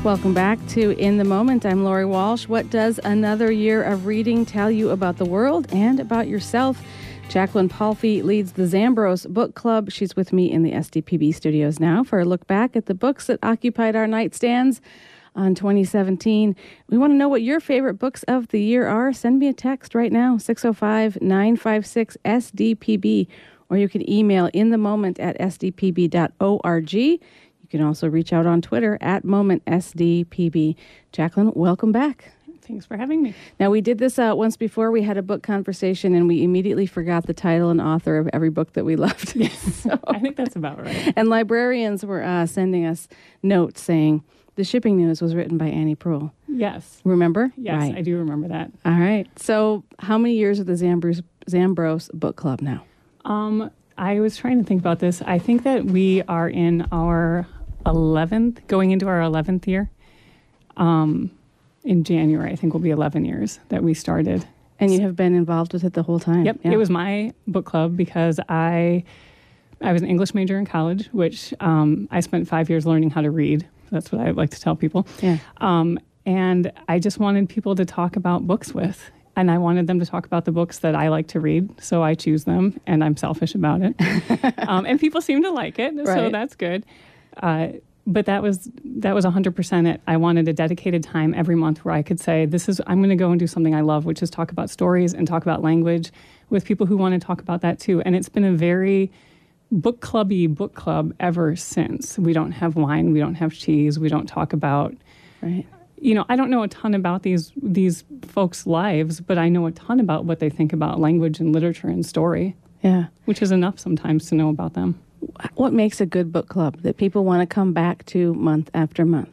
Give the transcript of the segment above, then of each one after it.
Welcome back to In the Moment. I'm Lori Walsh. What does another year of reading tell you about the world and about yourself? Jacqueline Palfy leads the Zambros Book Club. She's with me in the SDPB studios now for a look back at the books that occupied our nightstands on 2017. We want to know what your favorite books of the year are. Send me a text right now, 605-956-SDPB, or you can email inthemoment@sdpb.org. You can also reach out on Twitter @MomentSDPB. Jacqueline, welcome back. Thanks for having me. Now, we did this once before. We had a book conversation, and we immediately forgot the title and author of every book that we loved. Yes, so. I think that's about right. And librarians were sending us notes saying the shipping news was written by Annie Proulx. Yes. Remember? Yes, right. I do remember that. All right. So how many years of the Zambros Book Club now? I was trying to think about this. I think that we are in our 11th, going into our 11th year. In January, I think will be 11 years that we started. And you have been involved with it the whole time? Yep. Yeah. It was my book club because I was an English major in college, which I spent 5 years learning how to read. That's what I like to tell people. Yeah. And I just wanted people to talk about books with. And I wanted them to talk about the books that I like to read, so I choose them, and I'm selfish about it. And people seem to like it, right. So that's good. But that was 100% it. I wanted a dedicated time every month where I could say, I'm going to go and do something I love, which is talk about stories and talk about language with people who want to talk about that too. And it's been a very book club ever since. We don't have wine, we don't have cheese, we don't talk about... Right. I don't know a ton about these folks' lives, but I know a ton about what they think about language and literature and story. Yeah. Which is enough sometimes to know about them. What makes a good book club that people want to come back to month after month?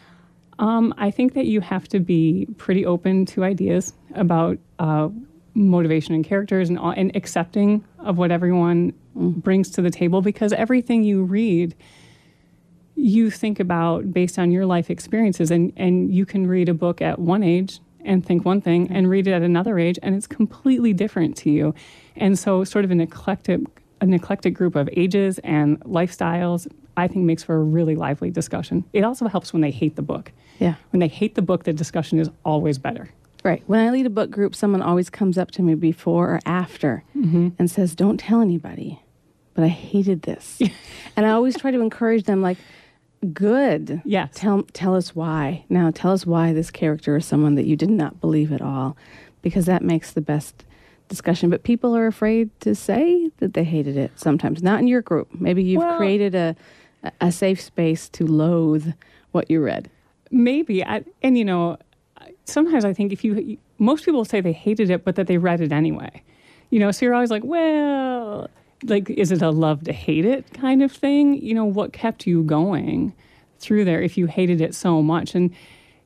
I think that you have to be pretty open to ideas about motivation and characters and accepting of what everyone brings to the table, because everything you read, you think about based on your life experiences, and you can read a book at one age and think one thing and read it at another age, and it's completely different to you. And so sort of an eclectic group of ages and lifestyles, I think, makes for a really lively discussion. It also helps when they hate the book. Yeah. When they hate the book, the discussion is always better. Right. When I lead a book group, someone always comes up to me before or after and says, "Don't tell anybody, but I hated this." And I always try to encourage them, like, good. Yes. Tell us why. Now, tell us why this character is someone that you did not believe at all, because that makes the best discussion. But people are afraid to say that they hated it sometimes. Not in your group. Maybe you've created a safe space to loathe what you read. Maybe. Sometimes I think most people say they hated it, but that they read it anyway. So you're always like, well, like, is it a love to hate it kind of thing? What kept you going through there if you hated it so much? And,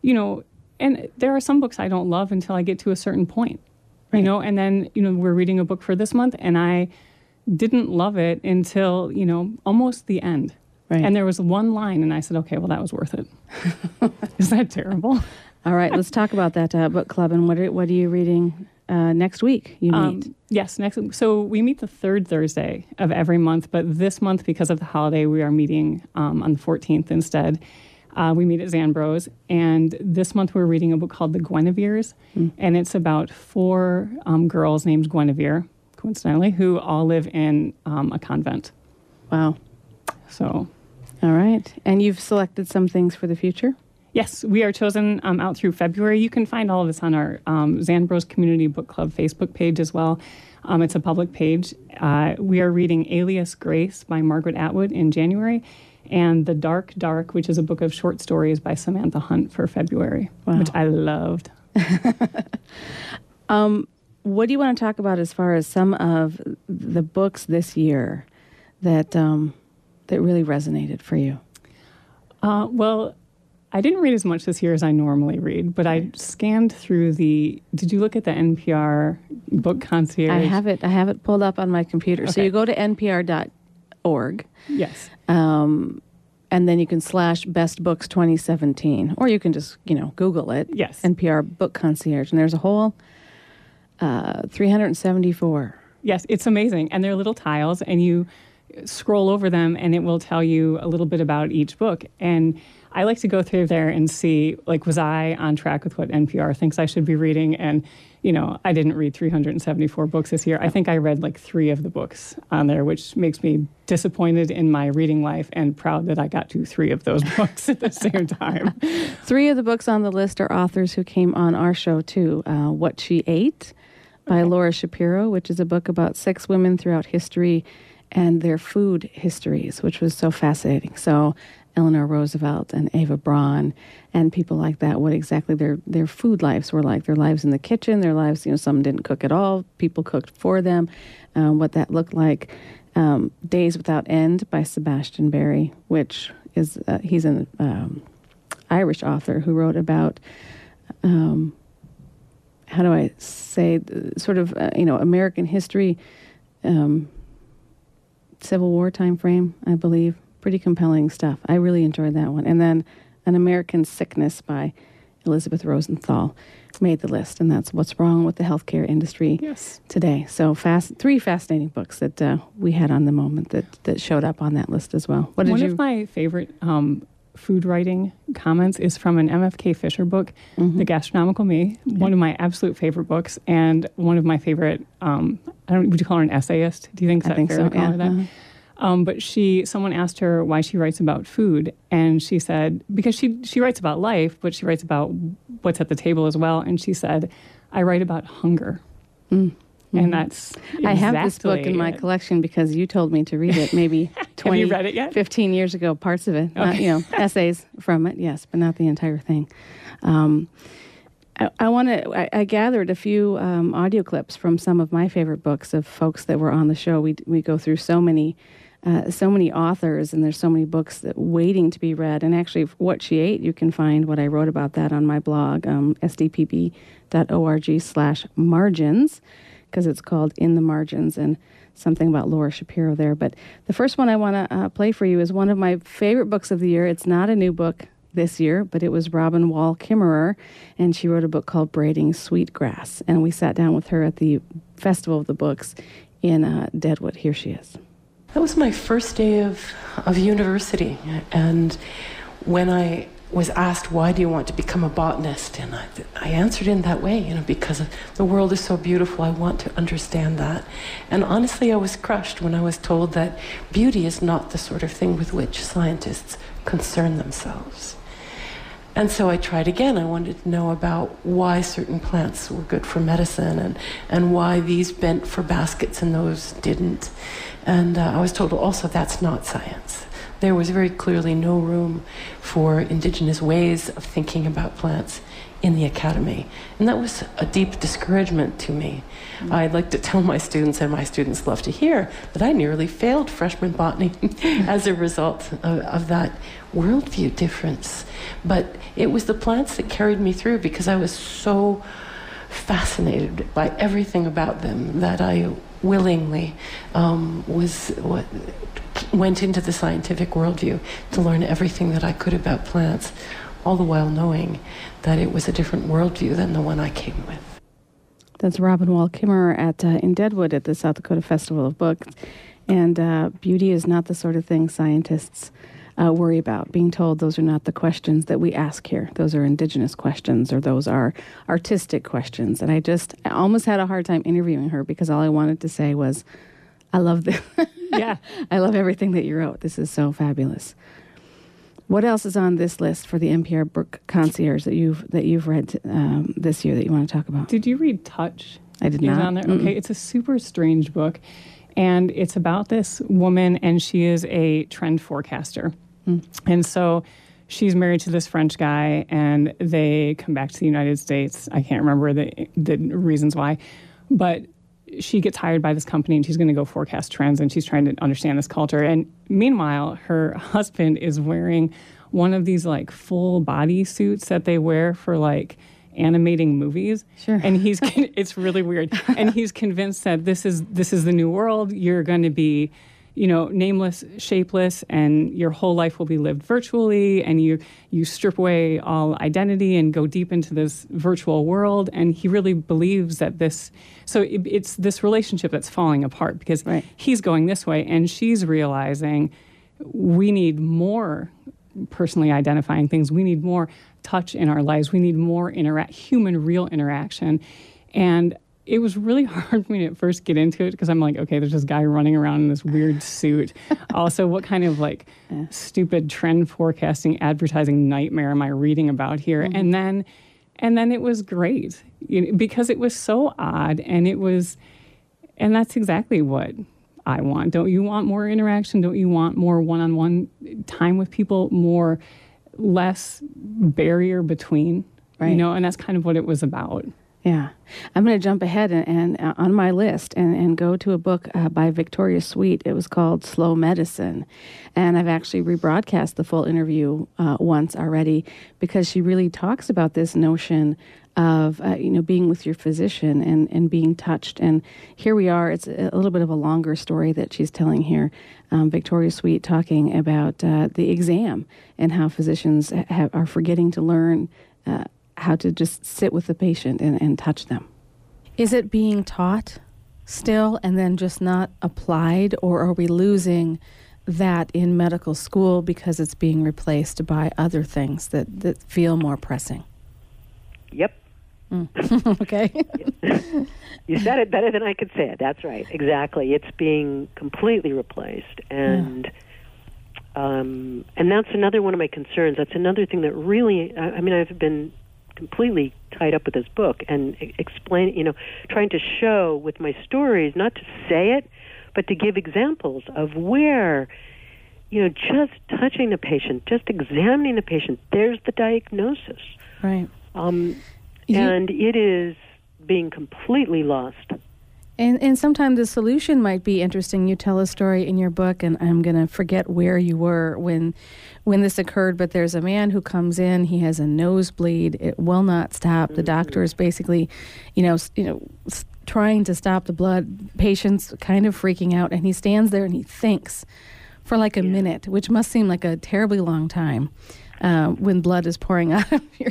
and there are some books I don't love until I get to a certain point. Right. And then, we're reading a book for this month, and I didn't love it until, almost the end. Right. And there was one line, and I said, okay, well, that was worth it. Is that terrible? All right, let's talk about that book club. And what are you reading next week? You meet? Yes, next week. So we meet the third Thursday of every month, but this month, because of the holiday, we are meeting on the 14th instead. We meet at Zambros, and this month we're reading a book called The Guineveres, and it's about 4 girls named Guinevere, coincidentally, who all live in a convent. Wow. So. All right. And you've selected some things for the future? Yes, we are chosen out through February. You can find all of this on our Zambros Community Book Club Facebook page as well. It's a public page. We are reading Alias Grace by Margaret Atwood in January, and The Dark Dark, which is a book of short stories by Samantha Hunt for February, which I loved. What do you want to talk about as far as some of the books this year that really resonated for you? Well, I didn't read as much this year as I normally read, but I scanned through did you look at the NPR book concierge? I have it pulled up on my computer. Okay. So you go to npr.org. Yes. And then you can / Best Books 2017, or you can just, Google it. Yes. NPR Book Concierge. And there's a whole 374. Yes, it's amazing. And they're little tiles, and you scroll over them, and it will tell you a little bit about each book. And I like to go through there and see, like, was I on track with what NPR thinks I should be reading? And, I didn't read 374 books this year. I think I read like 3 of the books on there, which makes me disappointed in my reading life and proud that I got to 3 of those books at the same time. 3 of the books on the list are authors who came on our show, too. What She Ate by Laura Shapiro, which is a book about 6 women throughout history and their food histories, which was so fascinating. So Eleanor Roosevelt and Eva Braun and people like that, what exactly their food lives were like, their lives in the kitchen, their lives, some didn't cook at all, people cooked for them, what that looked like. Days Without End by Sebastian Barry, which is, he's an Irish author who wrote about, how do I say, sort of, American history, Civil War time frame, I believe. Pretty compelling stuff. I really enjoyed that one. And then An American Sickness by Elizabeth Rosenthal made the list, and that's What's Wrong with the Healthcare Industry Today. So 3 fascinating books that we had on the moment that showed up on that list as well. One of my favorite food writing comments is from an MFK Fisher book, The Gastronomical Me, one of my absolute favorite books, and one of my favorite, would you call her an essayist? Do you think that's fair to call her that? Uh-huh. But someone asked her why she writes about food, and she said, because she writes about life, but she writes about what's at the table as well, and she said, I write about hunger. Mm-hmm. And that's exactly I have this book in my collection because you told me to read it maybe 20, have you read it yet? 15 years ago, parts of it, okay. Essays from it, yes, but not the entire thing. I gathered a few audio clips from some of my favorite books of folks that were on the show. We go through so many authors, and there's so many books that waiting to be read. And actually, What She Ate, you can find what I wrote about that on my blog, sdpp.org/margins, because it's called In the Margins, and something about Laura Shapiro there. But the first one I want to play for you is one of my favorite books of the year. It's not a new book this year, but it was Robin Wall Kimmerer, and she wrote a book called Braiding Sweetgrass. And we sat down with her at the Festival of the Books in Deadwood. Here she is. That was my first day of university, and when I was asked, why do you want to become a botanist? And I answered in that way, because the world is so beautiful, I want to understand that. And honestly, I was crushed when I was told that beauty is not the sort of thing with which scientists concern themselves. And so I tried again. I wanted to know about why certain plants were good for medicine and why these bent for baskets and those didn't. And I was told also that's not science. There was very clearly no room for indigenous ways of thinking about plants in the academy. And that was a deep discouragement to me. Mm-hmm. I'd like to tell my students, and my students love to hear, that I nearly failed freshman botany as a result of that worldview difference. But it was the plants that carried me through, because I was so fascinated by everything about them that I willingly went into the scientific worldview to learn everything that I could about plants, all the while knowing that it was a different worldview than the one I came with. That's Robin Wall Kimmerer in Deadwood at the South Dakota Festival of Books. And beauty is not the sort of thing scientists worry about. Being told those are not the questions that we ask here. Those are indigenous questions, or those are artistic questions. And I almost had a hard time interviewing her, because all I wanted to say was, I love this. Yeah. I love everything that you wrote. This is so fabulous. What else is on this list for the NPR Book Concierge that you've read this year that you want to talk about? Did you read Touch? I did not. On there? Okay, it's a super strange book, and it's about this woman, and she is a trend forecaster. And so she's married to this French guy, and they come back to the United States. I can't remember the reasons why, but she gets hired by this company, and she's going to go forecast trends, and she's trying to understand this culture. And meanwhile, her husband is wearing one of these like full body suits that they wear for like animating movies. Sure. And it's really weird. And he's convinced that this is the new world. You're going to be, nameless, shapeless, and your whole life will be lived virtually, and you strip away all identity and go deep into this virtual world. And he really believes that it's this relationship that's falling apart because he's going this way, and she's realizing we need more personally identifying things. We need more touch in our lives. We need more human, real interaction. And it was really hard for me to first get into it because I'm like, okay, there's this guy running around in this weird suit. Also, what kind of stupid trend forecasting advertising nightmare am I reading about here? Mm-hmm. And then it was great because it was so odd, and that's exactly what I want. Don't you want more interaction? Don't you want more one-on-one time with people? Less barrier between, right. And that's kind of what it was about. Yeah. I'm going to jump ahead and on my list and go to a book by Victoria Sweet. It was called Slow Medicine. And I've actually rebroadcast the full interview once already because she really talks about this notion of, being with your physician and being touched. And here we are. It's a little bit of a longer story that she's telling here. Victoria Sweet talking about the exam and how physicians are forgetting to learn how to just sit with the patient and touch them. Is it being taught still and then just not applied, or are we losing that in medical school because it's being replaced by other things that feel more pressing? Yep. Okay. You said it better than I could say it. That's right. Exactly. It's being completely replaced. And that's another one of my concerns. That's another thing that really, I've been completely tied up with this book and explain, trying to show with my stories, not to say it, but to give examples of where, just touching the patient, just examining the patient, there's the diagnosis. Right. And it is being completely lost. And sometimes the solution might be interesting. You tell a story in your book, and I'm going to forget where you were when this occurred, but there's a man who comes in, he has a nosebleed, it will not stop. The doctor is basically, trying to stop the blood. Patient's kind of freaking out, and he stands there and he thinks for like a minute, which must seem like a terribly long time. When blood is pouring out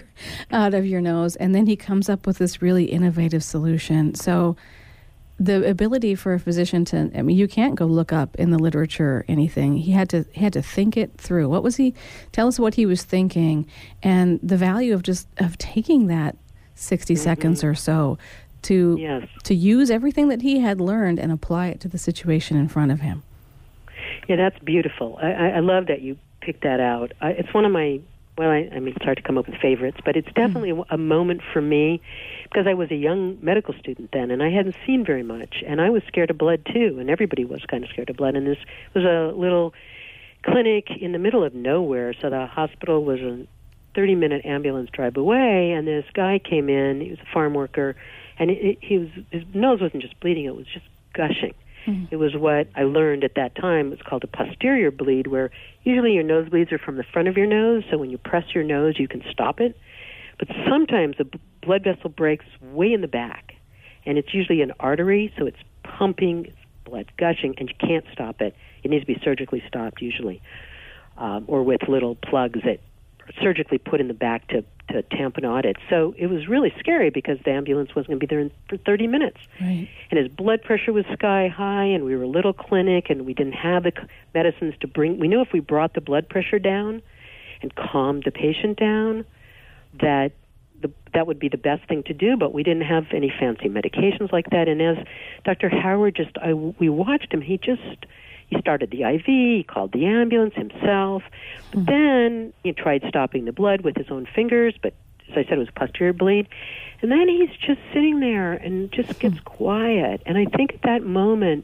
of your nose, and then he comes up with this really innovative solution. So the ability for a physician you can't go look up in the literature anything. He had to think it through. Tell us what he was thinking, and the value of taking that 60 seconds or so to use everything that he had learned and apply it to the situation in front of him. Yeah, that's beautiful. I love that you picked that out. It's one of my, it's hard to come up with favorites, but it's definitely a moment for me because I was a young medical student then, and I hadn't seen very much, and I was scared of blood too, and everybody was kind of scared of blood, and this was a little clinic in the middle of nowhere, so the hospital was a 30-minute ambulance drive away, and this guy came in, he was a farm worker, and his nose wasn't just bleeding, it was just gushing. It was what I learned at that time. It's called a posterior bleed, where usually your nosebleeds are from the front of your nose, so when you press your nose, you can stop it. But sometimes a blood vessel breaks way in the back, and it's usually an artery, so it's pumping, it's blood gushing, and you can't stop it. It needs to be surgically stopped usually, or with little plugs that are surgically put in the back to tamponade it. So it was really scary because the ambulance wasn't going to be there for 30 minutes. Right. And his blood pressure was sky high, and we were a little clinic, and we didn't have the medicines to bring. We knew if we brought the blood pressure down and calmed the patient down, that would be the best thing to do, but we didn't have any fancy medications like that. And as Dr. Howard we watched him, he started the IV, he called the ambulance himself, but then he tried stopping the blood with his own fingers, but as I said, it was a posterior bleed. And then he's just sitting there and just gets quiet. And I think at that moment,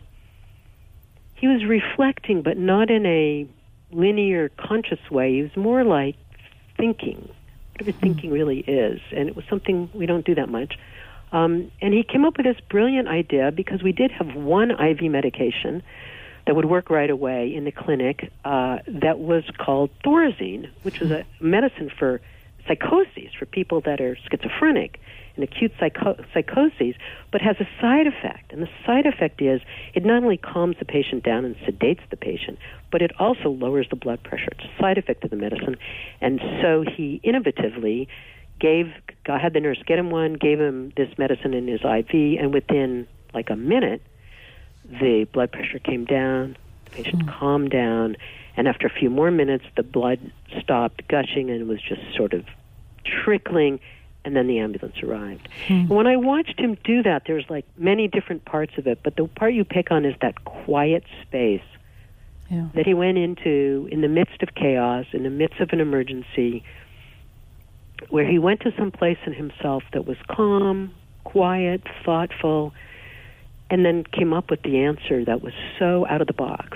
he was reflecting, but not in a linear, conscious way. He was more like thinking, whatever thinking really is. And it was something we don't do that much. And he came up with this brilliant idea, because we did have one IV medication that would work right away in the clinic that was called Thorazine, which was a medicine for psychoses, for people that are schizophrenic. in acute psychoses, but has a side effect. And the side effect is it not only calms the patient down and sedates the patient, but it also lowers the blood pressure. It's a side effect of the medicine. And so he innovatively had the nurse get him one, gave him this medicine in his IV, and within like a minute, the blood pressure came down, the patient calmed down, and after a few more minutes, the blood stopped gushing and was just sort of trickling, and then the ambulance arrived. And when I watched him do that, there's like many different parts of it, but the part you pick on is that quiet space that he went into in the midst of chaos, in the midst of an emergency, where he went to some place in himself that was calm, quiet, thoughtful, and then came up with the answer that was so out of the box.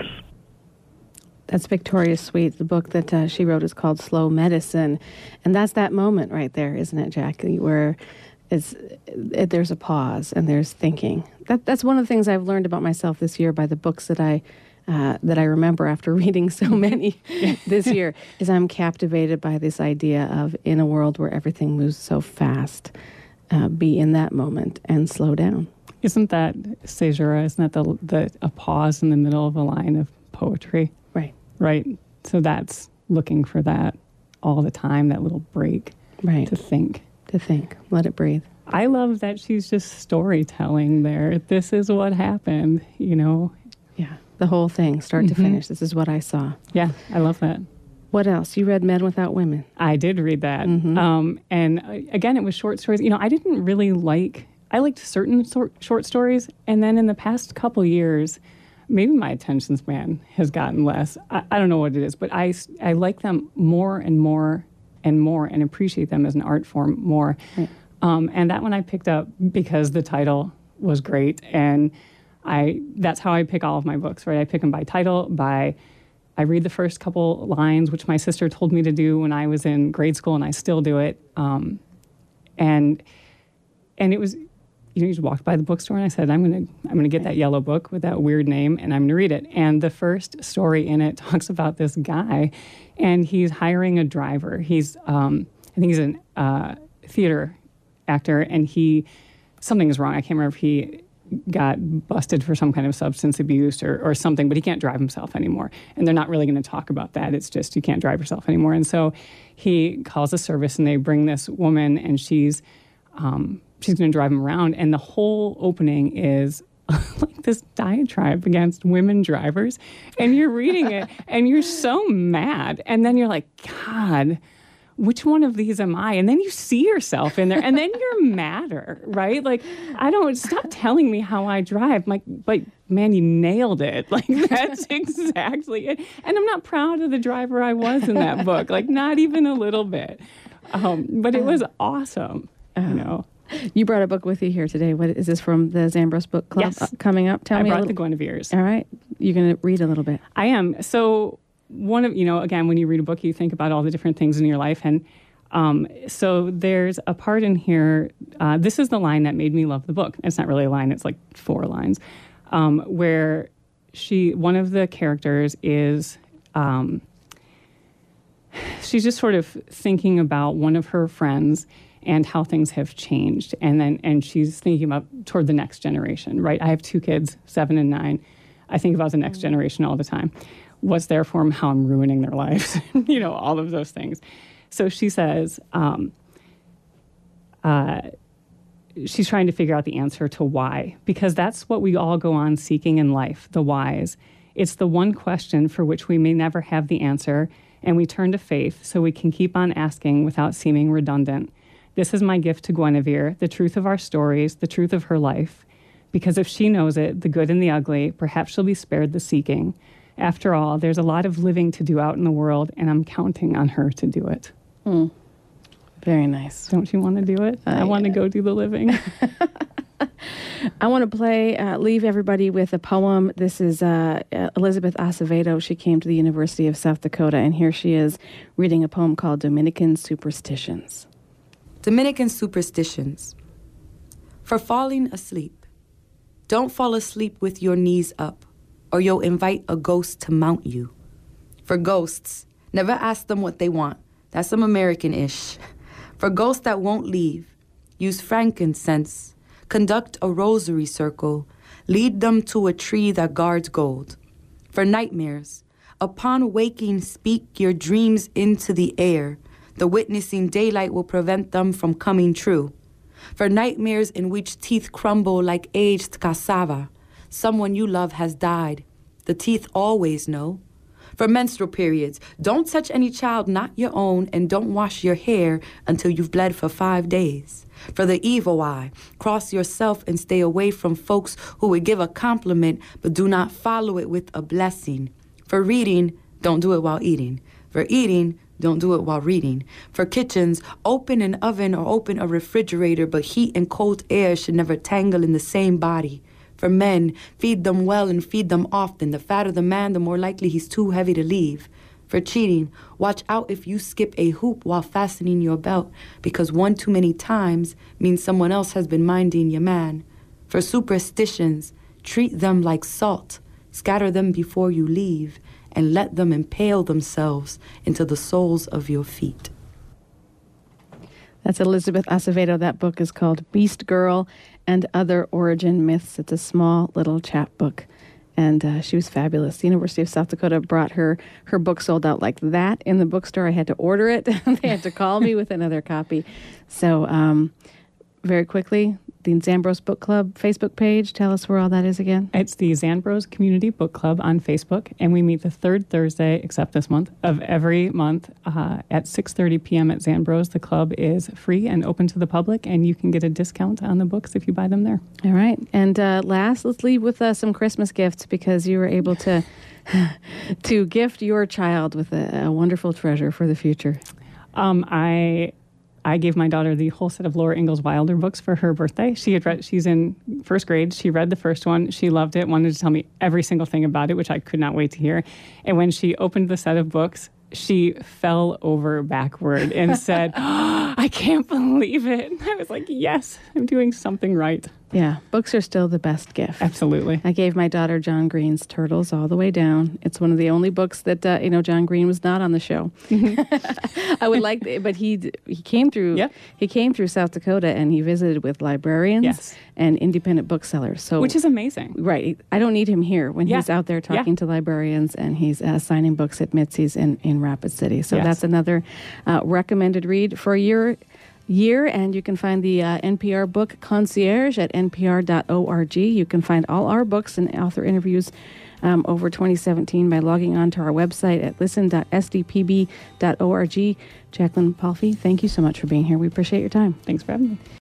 That's Victoria Sweet. The book that she wrote is called Slow Medicine. And that's that moment right there, isn't it, Jackie, where there's a pause and there's thinking. That's one of the things I've learned about myself this year by the books that I remember after reading so many this year, is I'm captivated by this idea of, in a world where everything moves so fast, be in that moment and slow down. Isn't that caesura? Isn't that a pause in the middle of a line of poetry? Right. So that's looking for that all the time, that little break. Right. To think. Let it breathe. I love that she's just storytelling there. This is what happened, Yeah. The whole thing, start to finish. This is what I saw. Yeah, I love that. What else? You read Men Without Women. I did read that. And again, it was short stories. I didn't really I liked certain short stories. And then in the past couple years, maybe my attention span has gotten less. I don't know what it is, but I like them more and more and more and appreciate them as an art form more. Right. And that one I picked up because the title was great. And that's how I pick all of my books, right? I pick them by title, I read the first couple lines, which my sister told me to do when I was in grade school, and I still do it. And it was, you just walked by the bookstore and I said, I'm gonna get that yellow book with that weird name and I'm gonna read it. And the first story in it talks about this guy, and he's hiring a driver. He's I think he's a theater actor, and something is wrong. I can't remember if he got busted for some kind of substance abuse or something, but he can't drive himself anymore. And they're not really going to talk about that. It's just you can't drive yourself anymore. And so he calls a service, and they bring this woman, and she's going to drive him around. And the whole opening is like this diatribe against women drivers. And you're reading it, and you're so mad. And then you're like, God, which one of these am I? And then you see yourself in there, and then you're madder, right? Like, stop telling me how I drive. Like, but man, you nailed it. Like, that's exactly it. And I'm not proud of the driver I was in that book, like, not even a little bit. But it was awesome, You brought a book with you here today. What is this from the Zambros Book Club? Yes. Coming up? Tell me a little. I brought the Guinevere's. All right. You're going to read a little bit. I am. So one of, again, when you read a book, you think about all the different things in your life. And so there's a part in here, this is the line that made me love the book. It's not really a line, it's like 4 lines, where one of the characters is, she's just sort of thinking about one of her friends and how things have changed. And she's thinking about toward the next generation, right? I have 2 kids, 7 and 9. I think about the next generation all the time. What's there for them, how I'm ruining their lives, all of those things. So she says, she's trying to figure out the answer to why, because that's what we all go on seeking in life, the whys. It's the one question for which we may never have the answer, and we turn to faith so we can keep on asking without seeming redundant. This is my gift to Guinevere, the truth of our stories, the truth of her life, because if she knows it, the good and the ugly, perhaps she'll be spared the seeking. After all, there's a lot of living to do out in the world, and I'm counting on her to do it. Very nice. Don't you want to do it? I want to go do the living. I want to leave everybody with a poem. This is Elizabeth Acevedo. She came to the University of South Dakota, and here she is reading a poem called Dominican Superstitions. Dominican Superstitions. For falling asleep. Don't fall asleep with your knees up, or you'll invite a ghost to mount you. For ghosts, never ask them what they want. That's some American-ish. For ghosts that won't leave, use frankincense, conduct a rosary circle, lead them to a tree that guards gold. For nightmares, upon waking, speak your dreams into the air. The witnessing daylight will prevent them from coming true. For nightmares in which teeth crumble like aged cassava, someone you love has died. The teeth always know. For menstrual periods, don't touch any child not your own, and don't wash your hair until you've bled for 5 days. For the evil eye, cross yourself and stay away from folks who would give a compliment but do not follow it with a blessing. For reading, don't do it while eating. For eating, don't do it while reading. For kitchens, open an oven or open a refrigerator, but heat and cold air should never tangle in the same body. For men, feed them well and feed them often. The fatter the man, the more likely he's too heavy to leave. For cheating, watch out if you skip a hoop while fastening your belt, because one too many times means someone else has been minding your man. For superstitions, treat them like salt. Scatter them before you leave, and let them impale themselves into the soles of your feet. That's Elizabeth Acevedo. That book is called Beast Girl and Other Origin Myths. It's a small little chapbook, and she was fabulous. The University of South Dakota brought her book sold out like that in the bookstore. I had to order it. They had to call me with another copy. So very quickly, the Zambros Book Club Facebook page. Tell us where all that is again. It's the Zambros Community Book Club on Facebook, and we meet the third Thursday, except this month, of every month at 6:30 p.m. at Zambros. The club is free and open to the public, and you can get a discount on the books if you buy them there. All right. And last, let's leave with some Christmas gifts, because you were able to to gift your child with a wonderful treasure for the future. I gave my daughter the whole set of Laura Ingalls Wilder books for her birthday. She's in first grade. She read the first one. She loved it, wanted to tell me every single thing about it, which I could not wait to hear. And when she opened the set of books, she fell over backward and said, "Oh, I can't believe it." And I was like, yes, I'm doing something right. Yeah, books are still the best gift. Absolutely. I gave my daughter John Green's Turtles all the way down. It's one of the only books that John Green was not on the show. I would like, but he came through. Yep. He came through South Dakota, and he visited with librarians and independent booksellers. So, which is amazing, right? I don't need him here when he's out there talking to librarians, and he's signing books at Mitzi's in Rapid City. So that's another recommended read for your year, and you can find the NPR Book Concierge at npr.org. You can find all our books and author interviews over 2017 by logging on to our website at listen.sdpb.org. Jacqueline Palfy, thank you so much for being here. We appreciate your time. Thanks for having me.